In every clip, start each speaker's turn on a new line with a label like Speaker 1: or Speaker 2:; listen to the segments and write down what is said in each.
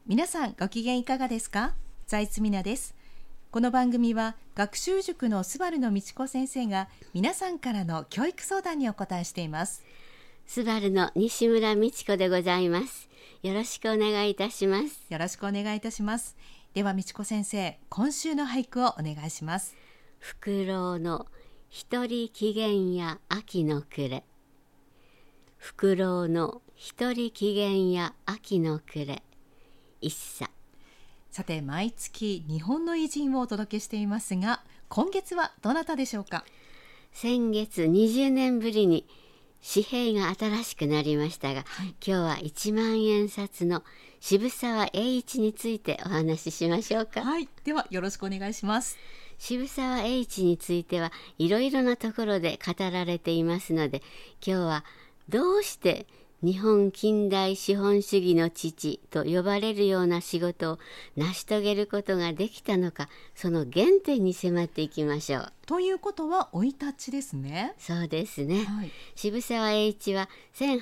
Speaker 1: 皆さんご機嫌いかがですか？財津美奈です。この番組は学習塾のスバルの道子先生が皆さんからの教育相談にお答えしています。
Speaker 2: スバルの西村美智子でございます。よろしくお願いいたします。
Speaker 1: よろしくお願いいたします。では道子先生、今週の俳句をお願いします。
Speaker 2: フクロウの一人機嫌や秋の暮れ。フクロウの一人機嫌や秋の暮れ。一茶。
Speaker 1: さて、毎月日本の偉人をお届けしていますが、今月はどなたでしょうか？
Speaker 2: 先月20年ぶりに紙幣が新しくなりましたが、今日は1万円札の渋沢栄一についてお話ししましょうか。
Speaker 1: ではよろしくお願いします。
Speaker 2: 渋沢栄一についてはいろいろなところで語られていますので、今日はどうして日本近代資本主義の父と呼ばれるような仕事を成し遂げることができたのか、その原点に迫っていきましょう。
Speaker 1: ということは生い立ちですね。
Speaker 2: そうですね、渋沢栄一は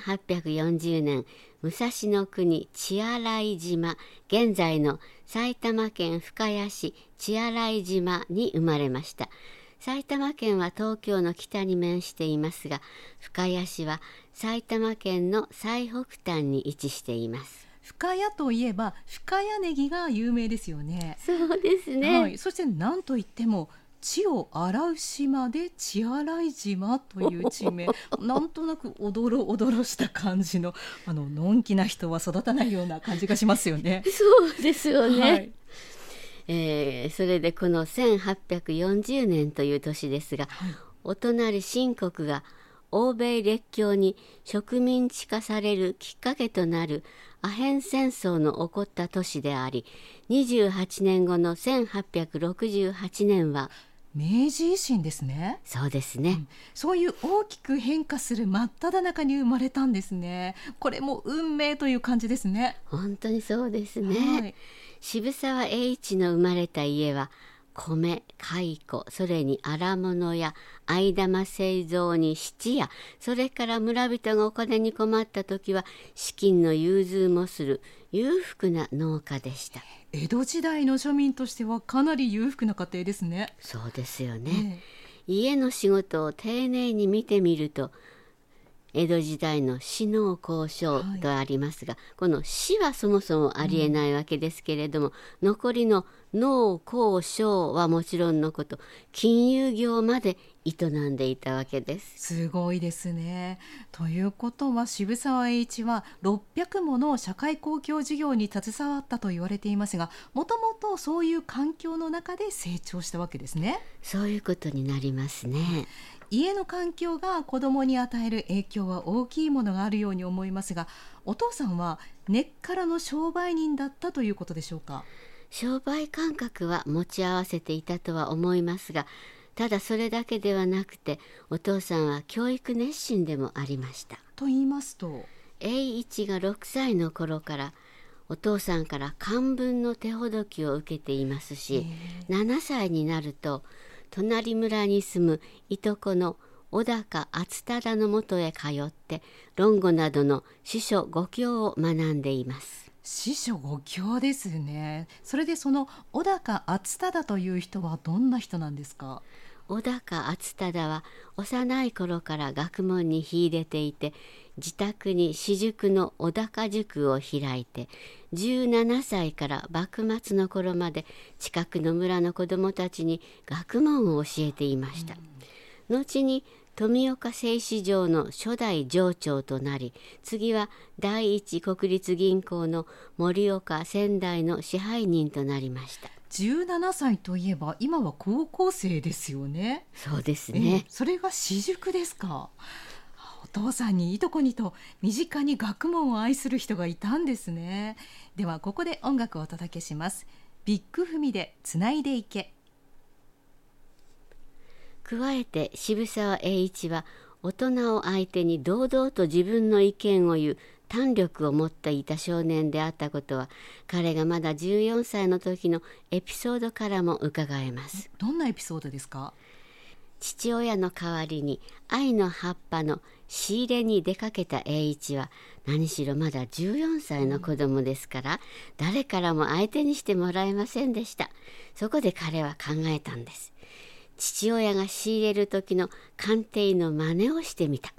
Speaker 2: 1840年武蔵野国血洗島、現在の埼玉県深谷市血洗島に生まれました。埼玉県は東京の北に面していますが、深谷市は埼玉県の最北端に位置しています。
Speaker 1: 深谷といえば深谷ネギが有名ですよね。
Speaker 2: そうですね、
Speaker 1: そして何といっても血を洗う島で血洗島という地名なんとなくおどろおどろした感じののんきな人は育たないような感じがしますよね。
Speaker 2: そうですよね、それでこの1840年という年ですが、お隣清国が欧米列強に植民地化されるきっかけとなるアヘン戦争の起こった年であり、28年後の1868年は
Speaker 1: 明治維新ですね。
Speaker 2: そうですね、
Speaker 1: そういう大きく変化する真っ只中に生まれたんですね。これも運命という感じですね。
Speaker 2: 本当にそうですね、渋沢栄一の生まれた家は米、蚕、それに荒物や藍玉製造に質や、それから村人がお金に困った時は資金の融通もする裕福な農家でした。
Speaker 1: 江戸時代の庶民としてはかなり裕福な家庭ですね。
Speaker 2: そうですよね、家の仕事を丁寧に見てみると、江戸時代の士農工商とありますが、この士はそもそもありえないわけですけれども、残りの農工商はもちろんのこと、金融業まで営んでいたわけです。
Speaker 1: すごいですね。ということは渋沢栄一は600もの社会公共事業に携わったと言われていますが、もともとそういう環境の中で成長したわけですね。
Speaker 2: そういうことになりますね。
Speaker 1: 家の環境が子供に与える影響は大きいものがあるように思いますが、お父さんは根っからの商売人だったということでしょうか？
Speaker 2: 商売感覚は持ち合わせていたとは思いますが、ただそれだけではなくて、お父さんは教育熱心でもありました。
Speaker 1: と言いますと、
Speaker 2: 栄一が6歳の頃からお父さんから漢文の手ほどきを受けていますし、7歳になると隣村に住むいとこの小高厚忠のもとへ通って論語などの四書五経を学んでいます。
Speaker 1: 四書五経ですね。それでその小高厚忠という人はどんな人なんですか？
Speaker 2: 小高厚忠は幼い頃から学問に秀でていて、自宅に私塾の小高塾を開いて、17歳から幕末の頃まで近くの村の子どもたちに学問を教えていました。後に富岡製糸場の初代場長となり、次は第一国立銀行の盛岡仙台の支配人となりました。
Speaker 1: 17歳といえば今は高校生ですよね。
Speaker 2: そうですね、
Speaker 1: それが私塾ですか？お父さんにいとこにと身近に学問を愛する人がいたんですね。ではここで音楽をお届けします。ビッグフミでつないでいけ。
Speaker 2: 加えて渋沢栄一は大人を相手に堂々と自分の意見を言う胆力を持っていた少年であったことは、彼がまだ14歳の時のエピソードからも伺えます。
Speaker 1: どんなエピソードですか？
Speaker 2: 父親の代わりに藍の葉っぱの仕入れに出かけた栄一は、何しろまだ14歳の子供ですから、誰からも相手にしてもらえませんでした。そこで彼は考えたんです。父親が仕入れる時の鑑定の真似をしてみた。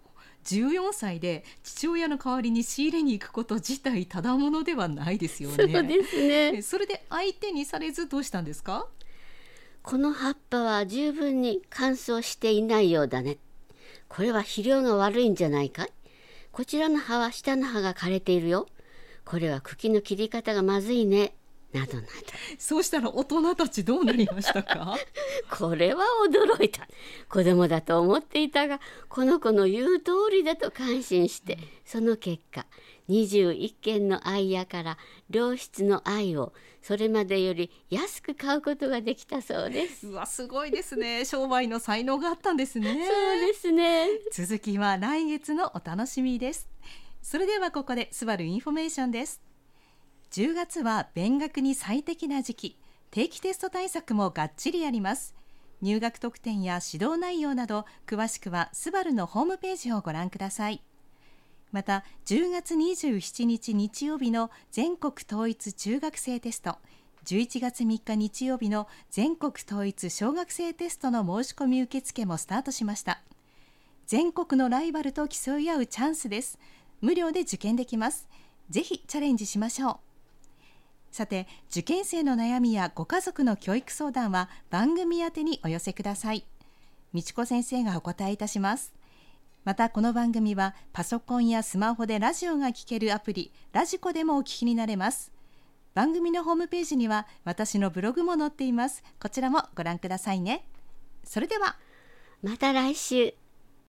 Speaker 1: 14歳で父親の代わりに仕入れに行くこと自体ただものではないですよね。
Speaker 2: そうですね。
Speaker 1: それで相手にされずどうしたんですか？
Speaker 2: この葉っぱは十分に乾燥していないようだね。これは肥料が悪いんじゃないかい？こちらの葉は下の葉が枯れているよ。これは茎の切り方がまずいね。などなど。
Speaker 1: そうしたら大人たちどうなりましたか？
Speaker 2: これは驚いた。子供だと思っていたが、この子の言う通りだと感心して、その結果、21軒の藍屋から良質の藍をそれまでより安く買うことができたそうです。
Speaker 1: うわ、すごいですね。商売の才能があったんですね。
Speaker 2: そうですね。
Speaker 1: 続きは来月のお楽しみです。それではここでスバルインフォメーションです。10月は勉学に最適な時期、定期テスト対策もがっちりやります。入学特典や指導内容など詳しくはスバルのホームページをご覧ください。また10月27日日曜日の全国統一中学生テスト、11月3日日曜日の全国統一小学生テストの申し込み受付もスタートしました。全国のライバルと競い合うチャンスです。無料で受験できます。ぜひチャレンジしましょう。さて、受験生の悩みやご家族の教育相談は番組宛てにお寄せください。美智子先生がお答えいたします。またこの番組はパソコンやスマホでラジオが聴けるアプリラジコでもお聞きになれます。番組のホームページには私のブログも載っています。こちらもご覧くださいね。それでは
Speaker 2: また来週。